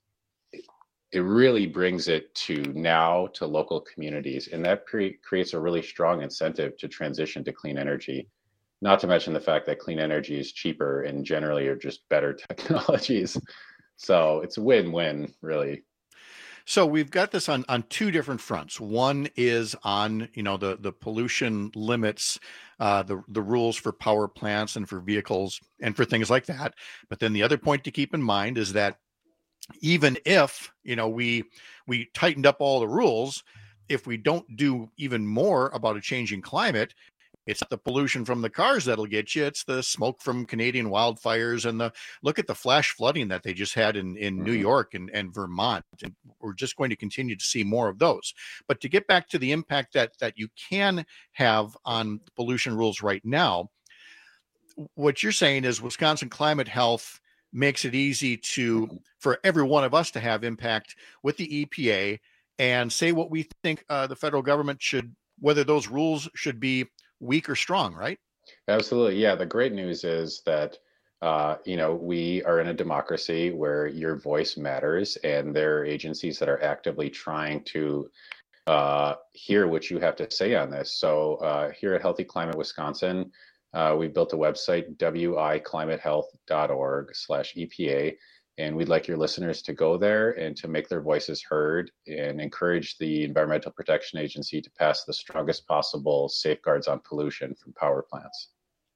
it really brings it to now to local communities. And that pre- creates a really strong incentive to transition to clean energy. Not to mention the fact that clean energy is cheaper and generally are just better technologies. So it's a win-win, really. So we've got this on, on two different fronts. One is on, you know, the, the pollution limits, uh, the, the rules for power plants and for vehicles and for things like that. But then the other point to keep in mind is that even if, you know, we we tightened up all the rules, if we don't do even more about a changing climate, it's not the pollution from the cars that'll get you. It's the smoke from Canadian wildfires and the look at the flash flooding that they just had in, in mm-hmm. New York and, and Vermont. And we're just going to continue to see more of those. But to get back to the impact that that you can have on pollution rules right now, what you're saying is Wisconsin Climate Health makes it easy to for every one of us to have impact with the E P A and say what we think uh, the federal government should, whether those rules should be weak or strong, right? Absolutely. Yeah. The great news is that, uh, you know, we are in a democracy where your voice matters, and there are agencies that are actively trying to uh, hear what you have to say on this. So uh, here at Healthy Climate Wisconsin, uh, we built a website, w i climate health dot org slash E P A. And we'd like your listeners to go there and to make their voices heard and encourage the Environmental Protection Agency to pass the strongest possible safeguards on pollution from power plants.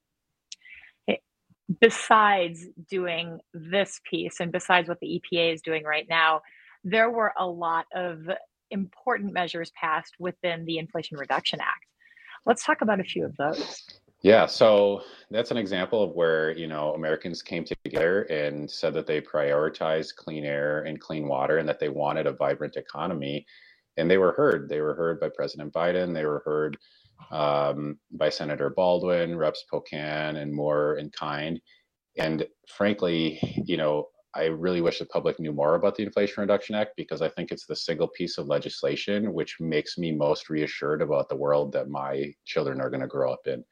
Besides doing this piece and besides what the E P A is doing right now, there were a lot of important measures passed within the Inflation Reduction Act. Let's talk about a few of those. Yeah, so that's an example of where, you know, Americans came together and said that they prioritized clean air and clean water and that they wanted a vibrant economy. And they were heard. They were heard by President Biden. They were heard um, by Senator Baldwin, Reps Pocan, and more in kind. And frankly, you know, I really wish the public knew more about the Inflation Reduction Act, because I think it's the single piece of legislation which makes me most reassured about the world that my children are going to grow up in.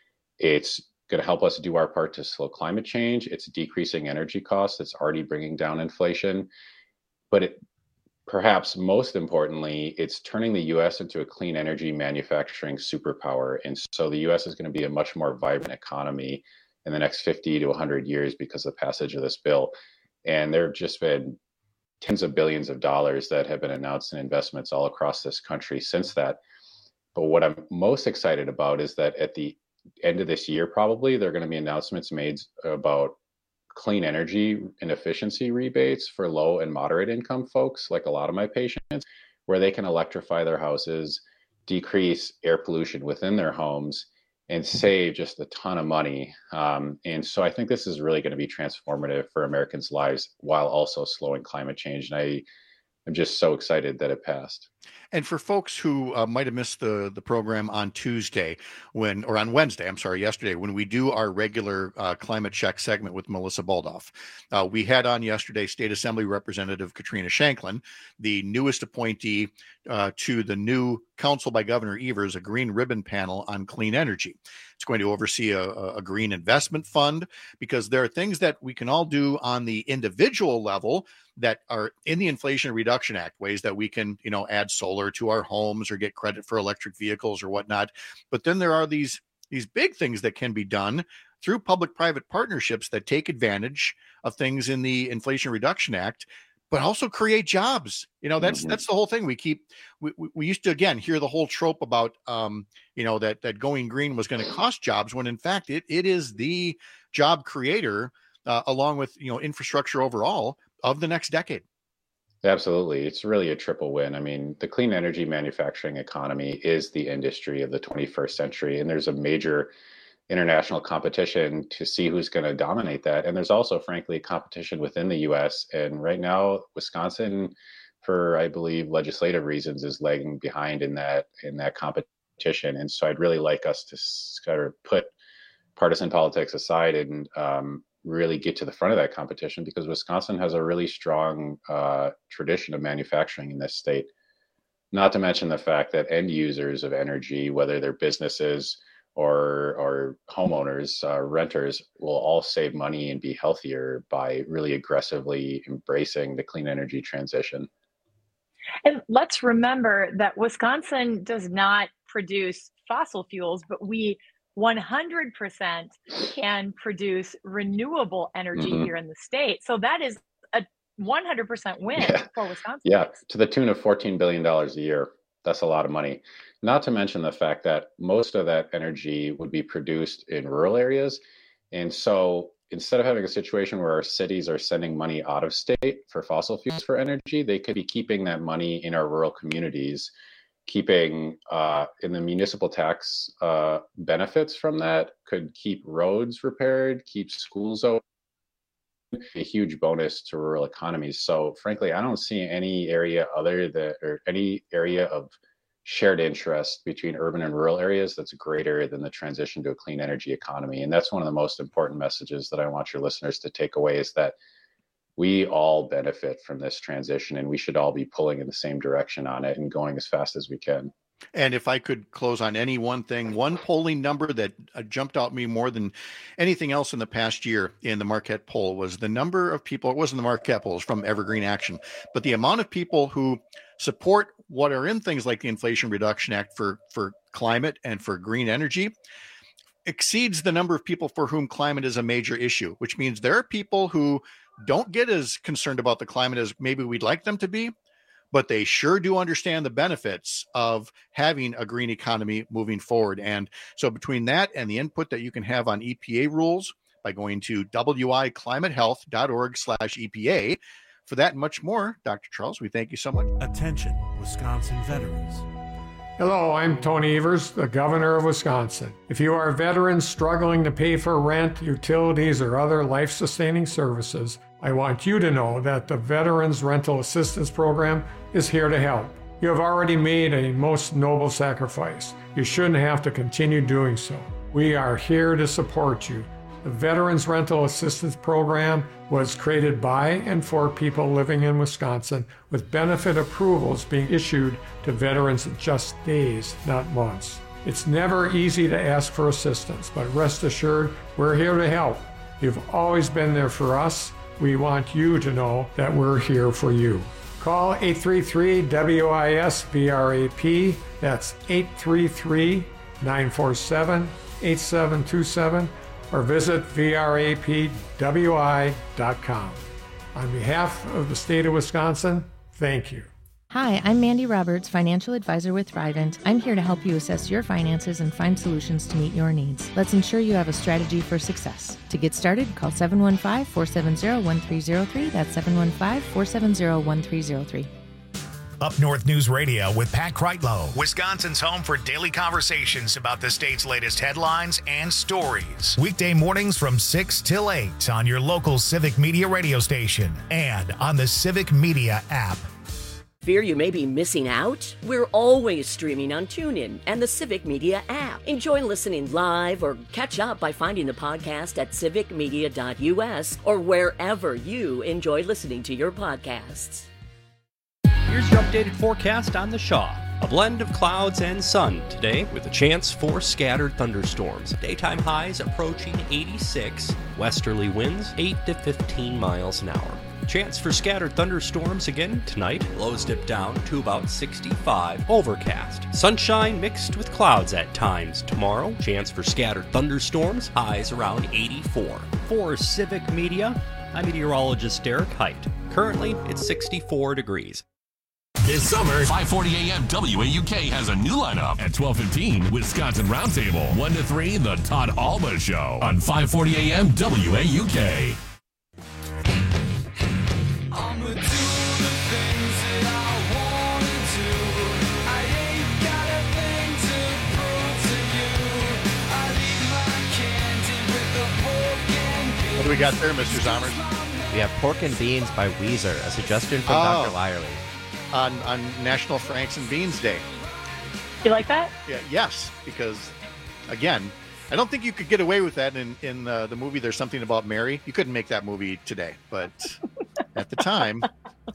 It's going to help us do our part to slow climate change. It's decreasing energy costs. It's already bringing down inflation. But it, perhaps most importantly, it's turning the U S into a clean energy manufacturing superpower. And so the U S is going to be a much more vibrant economy in the next fifty to one hundred years because of the passage of this bill. And there have just been tens of billions of dollars that have been announced in investments all across this country since that. But what I'm most excited about is that at the end of this year, probably, there are going to be announcements made about clean energy and efficiency rebates for low and moderate income folks, like a lot of my patients, where they can electrify their houses, decrease air pollution within their homes, and save just a ton of money. Um, and so I think this is really going to be transformative for Americans' lives while also slowing climate change. And I am just so excited that it passed. And for folks who uh, might have missed the, the program on Tuesday when, or on Wednesday, I'm sorry, yesterday, when we do our regular uh, climate check segment with Melissa Baldoff, uh, we had on yesterday State Assembly Representative Katrina Shanklin, the newest appointee uh, to the new Council by Governor Evers, a green ribbon panel on clean energy. It's going to oversee a, a green investment fund, because there are things that we can all do on the individual level that are in the Inflation Reduction Act, ways that we can, you know, add solar to our homes or get credit for electric vehicles or whatnot. But then there are these these big things that can be done through public-private partnerships that take advantage of things in the Inflation Reduction Act, but also create jobs. You know, that's mm-hmm. that's the whole thing. We keep we, we, we used to, again, hear the whole trope about, um, you know, that that going green was going to cost jobs, when in fact it it is the job creator, uh, along with, you know, infrastructure overall of the next decade. Absolutely. It's really a triple win. I mean, the clean energy manufacturing economy is the industry of the twenty-first century, and there's a major international competition to see who's going to dominate that. And there's also, frankly, competition within the U S. And right now, Wisconsin, for, I believe, legislative reasons, is lagging behind in that in that competition. And so I'd really like us to sort of put partisan politics aside and um, really get to the front of that competition, because Wisconsin has a really strong uh, tradition of manufacturing in this state. Not to mention the fact that end users of energy, whether they're businesses or or homeowners, uh, renters, will all save money and be healthier by really aggressively embracing the clean energy transition. And let's remember that Wisconsin does not produce fossil fuels, but we one hundred percent can produce renewable energy mm-hmm. here in the state. So that is a one hundred percent win Yeah. for Wisconsin. Yeah, to the tune of fourteen billion dollars a year. That's a lot of money. Not to mention the fact that most of that energy would be produced in rural areas. And so instead of having a situation where our cities are sending money out of state for fossil fuels for energy, they could be keeping that money in our rural communities, keeping uh, in the municipal tax uh, benefits from that, could keep roads repaired, keep schools open, a huge bonus to rural economies. So frankly, I don't see any area other than, or any area of shared interest between urban and rural areas that's greater than the transition to a clean energy economy. And that's one of the most important messages that I want your listeners to take away, is that we all benefit from this transition and we should all be pulling in the same direction on it and going as fast as we can. And if I could close on any one thing, one polling number that uh, jumped out at me more than anything else in the past year in the Marquette poll was the number of people, it wasn't the Marquette poll, it was from Evergreen Action, but the amount of people who support what are in things like the Inflation Reduction Act for, for climate and for green energy exceeds the number of people for whom climate is a major issue, which means there are people who don't get as concerned about the climate as maybe we'd like them to be, but they sure do understand the benefits of having a green economy moving forward. And so between that and the input that you can have on E P A rules by going to w i climate health dot org slash E P A, for that and much more, Doctor Charles, we thank you so much. Attention, Wisconsin veterans. Hello, I'm Tony Evers, the governor of Wisconsin. If you are a veteran struggling to pay for rent, utilities, or other life-sustaining services, I want you to know that the Veterans Rental Assistance Program is here to help. You have already made a most noble sacrifice. You shouldn't have to continue doing so. We are here to support you. The Veterans Rental Assistance Program was created by and for people living in Wisconsin, with benefit approvals being issued to veterans in just days, not months. It's never easy to ask for assistance, but rest assured, we're here to help. You've always been there for us. We want you to know that we're here for you. Call eight three three W I S V R A P. That's eight three three, nine four seven, eight seven two seven. Or visit V R A P W I dot com. On behalf of the state of Wisconsin, thank you. Hi, I'm Mandy Roberts, financial advisor with Thrivent. I'm here to help you assess your finances and find solutions to meet your needs. Let's ensure you have a strategy for success. To get started, call seven one five, four seven zero, one three zero three. That's seven one five, four seven zero, one three zero three. Up North News Radio with Pat Kreitlow, Wisconsin's home for daily conversations about the state's latest headlines and stories. Weekday mornings from six till eight on your local Civic Media radio station and on the Civic Media app. Fear you may be missing out? We're always streaming on TuneIn and the Civic Media app. Enjoy listening live or catch up by finding the podcast at civic media dot u s or wherever you enjoy listening to your podcasts. Here's your updated forecast on the Shaw. A blend of clouds and sun today with a chance for scattered thunderstorms. Daytime highs approaching eighty-six. Westerly winds eight to fifteen miles an hour. Chance for scattered thunderstorms again tonight. Lows dip down to about sixty-five. Overcast. Sunshine mixed with clouds at times tomorrow. Chance for scattered thunderstorms. Highs around eighty-four. For Civic Media, I'm meteorologist Derek Height. Currently, it's sixty-four degrees. This summer, five forty A M W A U K has a new lineup. At twelve fifteen, Wisconsin Roundtable. one to three, The Todd Alba Show on five forty A M W A U K. What do we got there, Mister Zommers? We have Pork and Beans by Weezer, a suggestion from Oh. Doctor Lyerly. On, on National Franks and Beans Day. You like that? Yeah, yes, because, again, I don't think you could get away with that in, in uh, the movie There's Something About Mary. You couldn't make that movie today, but at the time,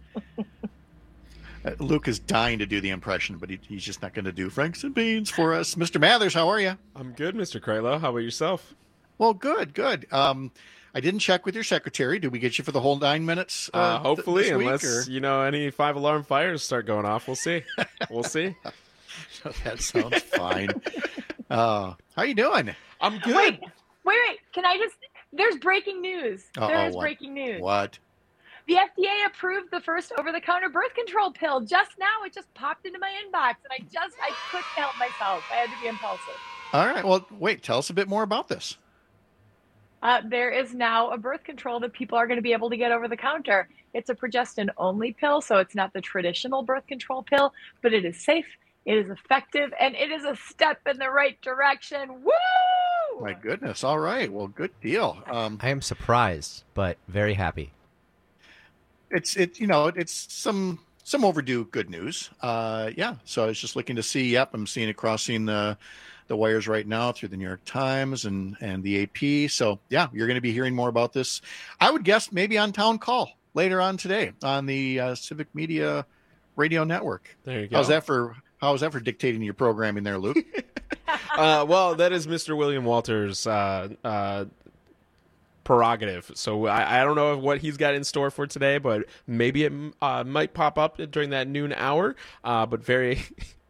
uh, Luke is dying to do the impression, but he, he's just not going to do Franks and Beans for us. Mister Mathers, how are you? I'm good, Mister Kreitlow. How about yourself? Well, good, good. Um, I didn't check with your secretary. Did we get you for the whole nine minutes? Uh, Uh, hopefully, th- this week, unless, or? you know, any five alarm fires start going off. We'll see. We'll see. That sounds fine. Uh, how you doing? I'm good. Wait, wait, wait. Can I just... There's breaking news. Uh-oh, There is what? breaking news. What? The F D A approved the first over-the-counter birth control pill just now. It just popped into my inbox, and I just, I couldn't help myself. I had to be impulsive. All right. Well, wait, tell us a bit more about this. Uh, there is now a birth control that people are going to be able to get over the counter. It's a progestin-only pill, so it's not the traditional birth control pill, but it is safe, it is effective, and it is a step in the right direction. Woo! My goodness. All right. Well, good deal. Um, I am surprised, but very happy. It's it you know it's some some overdue good news. Uh, yeah. So I was just looking to see. Yep, I'm seeing it crossing the the wires right now through the New York Times and and the A P. So yeah, you're going to be hearing more about this. I would guess maybe on Town Call later on today on the uh, Civic Media Radio Network. There you go. How's that for how's that for dictating your programming there, Luke? uh, well, that is Mister William Walters' uh, uh, prerogative. So I, I don't know what he's got in store for today, but maybe it uh, might pop up during that noon hour. Uh, but very,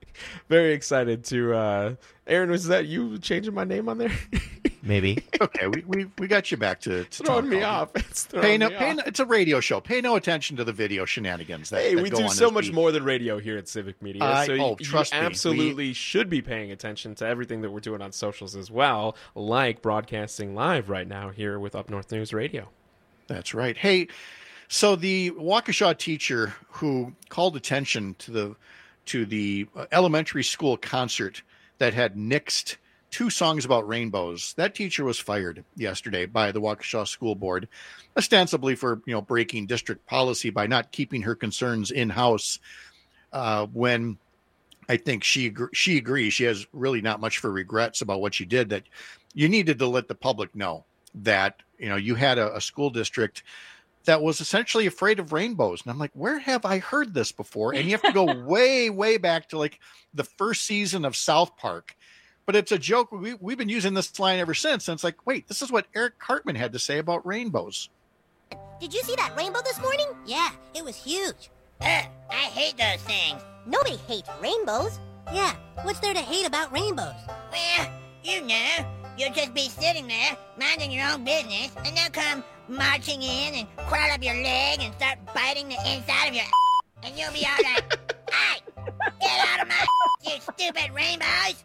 very excited to. Uh, Aaron, was that you changing my name on there? Maybe. Okay, we, we we got you back to, to throwing me call. off. It's throwing pay no, me pay off. no, it's a radio show. Pay no attention to the video shenanigans. That, Hey, that we go do on so this much beat. more than radio here at Civic Media. I- so oh, you, trust you me, we- absolutely should be paying attention to everything that we're doing on socials as well, like broadcasting live right now here with Up North News Radio. That's right. Hey, so the Waukesha teacher who called attention to the to the elementary school concert that had nixed two songs about rainbows, that teacher was fired yesterday by the Waukesha School Board, ostensibly for you know breaking district policy by not keeping her concerns in house. Uh, when I think she agr- she agrees, she has really not much for regrets about what she did. That you needed to let the public know that you know you had a, a school district that was essentially afraid of rainbows. And I'm like, where have I heard this before? And you have to go way, way back to like the first season of South Park. But it's a joke. We, we've been using this line ever since. And it's like, wait, this is what Eric Cartman had to say about rainbows. Did you see that rainbow this morning? Yeah, it was huge. Ugh, I hate those things. Nobody hates rainbows. Yeah, what's there to hate about rainbows? Well, you know, you'll just be sitting there, minding your own business, and they'll come marching in and crawl up your leg and start biting the inside of your and you'll be all like, hey, get out of my you stupid rainbows.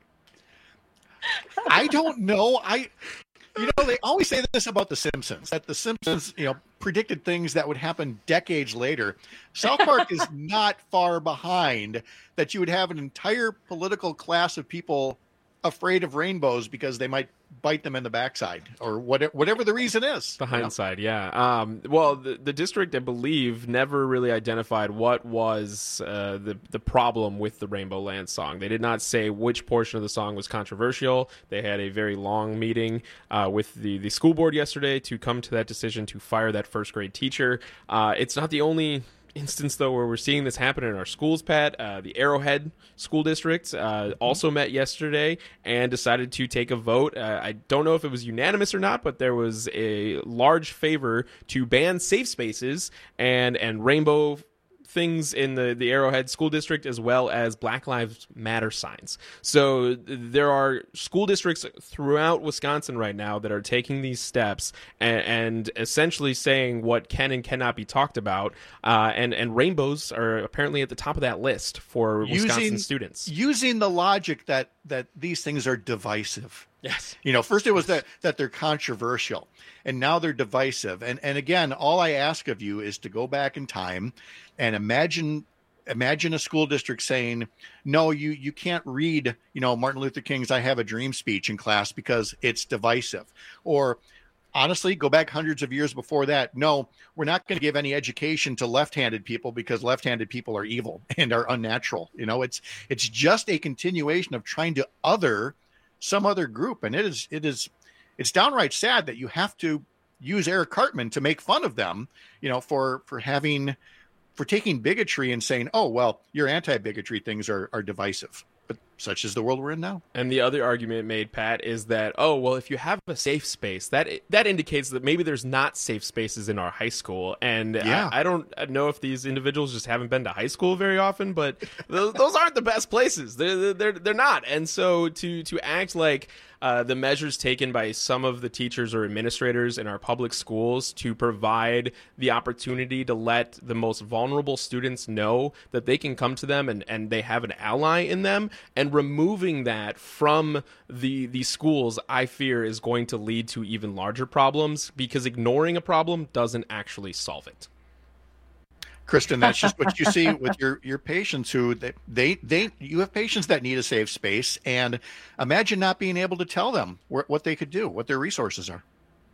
I don't know. I, you know, they always say this about The Simpsons, that The Simpsons, you know, predicted things that would happen decades later. South Park is not far behind that you would have an entire political class of people afraid of rainbows because they might bite them in the backside or whatever, whatever the reason is. The hindsight, yeah. Um, well, the, the district, I believe, never really identified what was uh, the, the problem with the Rainbow Land song. They did not say which portion of the song was controversial. They had a very long meeting uh, with the, the school board yesterday to come to that decision to fire that first grade teacher. Uh, it's not the only instance, though, where we're seeing this happen in our schools, Pat. Uh, the Arrowhead School District uh, also met yesterday and decided to take a vote. Uh, I don't know if it was unanimous or not, but there was a large favor to ban safe spaces and, and rainbow things in the, the Arrowhead School District, as well as Black Lives Matter signs. So there are school districts throughout Wisconsin right now that are taking these steps and, and essentially saying what can and cannot be talked about. Uh, and, and rainbows are apparently at the top of that list for Wisconsin using, students. Using the logic that, that these things are divisive. Yes. You know, first it was that, that they're controversial, and now they're divisive. And and again, all I ask of you is to go back in time and imagine imagine a school district saying, no, you you can't read, you know, Martin Luther King's I Have a Dream speech in class because it's divisive. Or honestly, go back hundreds of years before that. No, we're not going to give any education to left-handed people because left-handed people are evil and are unnatural. You know, it's it's just a continuation of trying to other some other group. And it is, it is, it's downright sad that you have to use Eric Cartman to make fun of them, you know, for, for having, for taking bigotry and saying, oh, well, your anti-bigotry things are, are divisive. But such as the world we're in now. And the other argument made, Pat, is that, oh, well, if you have a safe space, that that indicates that maybe there's not safe spaces in our high school. And yeah. I, I don't know if these individuals just haven't been to high school very often, but those, those aren't the best places. They're, they're, they're not. And so to, to act like Uh, the measures taken by some of the teachers or administrators in our public schools to provide the opportunity to let the most vulnerable students know that they can come to them and, and they have an ally in them, and removing that from the, the schools, I fear, is going to lead to even larger problems, because ignoring a problem doesn't actually solve it. Kristen, that's just what you see with your, your patients who they, they, they, you have patients that need a safe space, and imagine not being able to tell them wh- what they could do, what their resources are.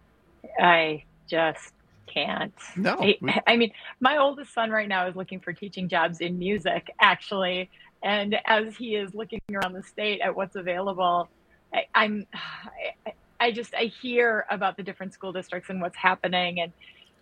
I just can't. No. I, I mean, my oldest son right now is looking for teaching jobs in music, actually. And as he is looking around the state at what's available, I, I'm, I, I just, I hear about the different school districts and what's happening, and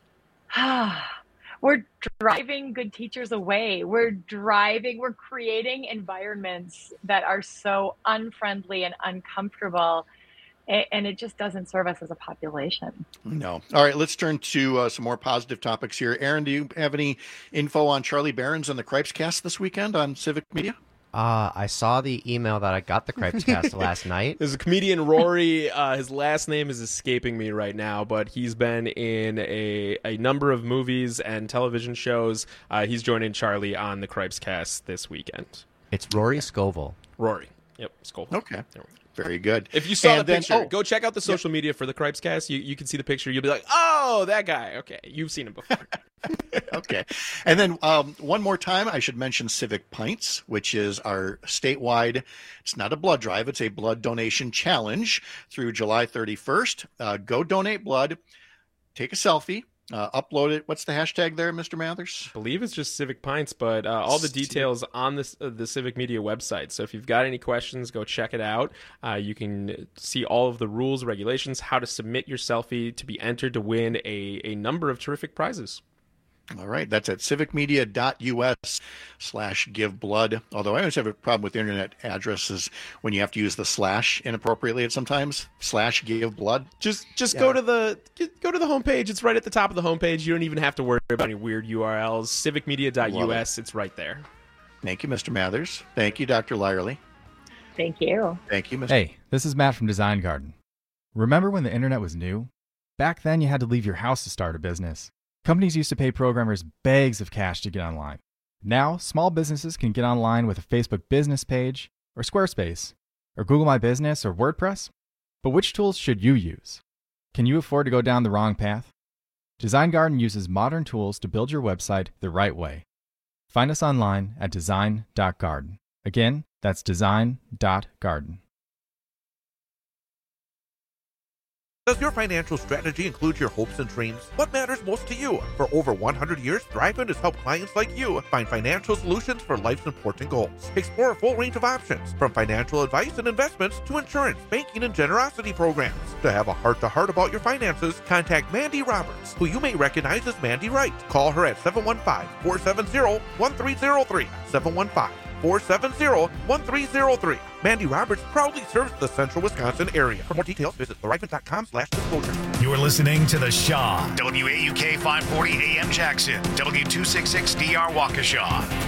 ah, we're driving good teachers away. We're driving, we're creating environments that are so unfriendly and uncomfortable, and it just doesn't serve us as a population. No. All right, let's turn to uh, some more positive topics here. Aaron, do you have any info on Charlie Behrens and the Cripes Cast this weekend on Civic Media? Uh, I saw the email that I got the Cripes Cast last night. There's a comedian, Rory. Uh, his last name is escaping me right now, but he's been in a, a number of movies and television shows. Uh, he's joining Charlie on the Cripes Cast this weekend. It's Rory Scovel. Rory. Yep, Scovel. Okay. Very good. If you saw and the then, picture, oh, go check out the social yep. media for the Cripes Cast. You, you can see the picture. You'll be like, oh, that guy. Okay, you've seen him before. Okay. And then um, one more time, I should mention Civic Pints, which is our statewide, it's not a blood drive, it's a blood donation challenge through July thirty-first. Uh, go donate blood, take a selfie, uh, upload it. What's the hashtag there, Mister Mathers? I believe it's just Civic Pints, but uh, all the details on this, uh, the Civic Media website. So if you've got any questions, go check it out. Uh, you can see all of the rules, regulations, how to submit your selfie to be entered to win a, a number of terrific prizes. All right, that's at civicmedia.us slash give blood. Although I always have a problem with internet addresses when you have to use the slash inappropriately at sometimes. Slash give blood. Just just Yeah. go to the go to the homepage. It's right at the top of the homepage. You don't even have to worry about any weird U R Ls. civicmedia.us. It. It's right there. Thank you, Mister Mathers. Thank you, Doctor Lyerly. Thank you. Thank you, Mister Hey, this is Matt from Design Garden. Remember when the internet was new? Back then, you had to leave your house to start a business. Companies used to pay programmers bags of cash to get online. Now, small businesses can get online with a Facebook business page, or Squarespace, or Google My Business, or WordPress. But which tools should you use? Can you afford to go down the wrong path? Design Garden uses modern tools to build your website the right way. Find us online at design dot garden. Again, that's design dot garden. Does your financial strategy include your hopes and dreams? What matters most to you? For over one hundred years, Thrivent has helped clients like you find financial solutions for life's important goals. Explore a full range of options, from financial advice and investments to insurance, banking, and generosity programs. To have a heart-to-heart about your finances, contact Mandy Roberts, who you may recognize as Mandy Wright. Call her at seven one five, four seven zero, one three zero three, seven one five, four seven zero, one three zero three. Mandy Roberts proudly serves the central Wisconsin area. For more details, visit thrivent.com slash disclosure. You're listening to The Shaw, W A U K five forty A M Jackson, W two sixty-six D R Waukesha.